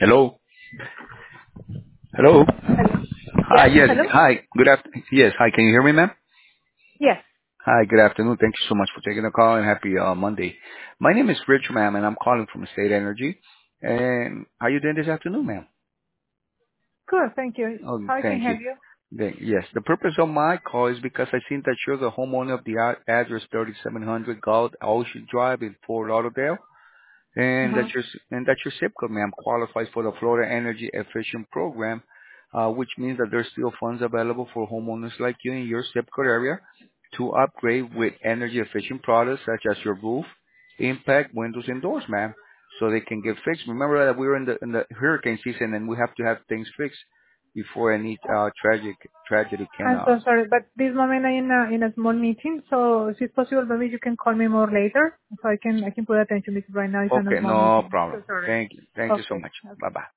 Hello? Hello? Hello. Hi, Yes. yes. Hello. Hi. Good afternoon. Yes. Hi. Can you hear me, ma'am? Yes. Hi. Good afternoon. Thank you so much for taking the call and happy Monday. My name is Rich, ma'am, and I'm calling from State Energy. And how you doing this afternoon, ma'am? Good. Thank you. Oh, How I can thank you. help you? Yes. The purpose of my call is because I seen that you're the homeowner of the address 3700 Gold Ocean Drive in Fort Lauderdale. And Uh-huh. that your zip code, ma'am, qualifies for the Florida Energy Efficient Program, which means that there's still funds available for homeowners like you in your zip code area to upgrade with energy efficient products such as your roof, impact, windows, and doors, ma'am, so they can get fixed. Remember that we were in the hurricane season and we have to have things fixed before any tragedy can. I'm so sorry, but this moment I'm in a small meeting, so if it's possible, maybe you can call me more later, so I can put attention because right now it's in a Okay, small no meeting. problem. So sorry. Thank you. Thank you so Okay. much. Okay. Bye bye.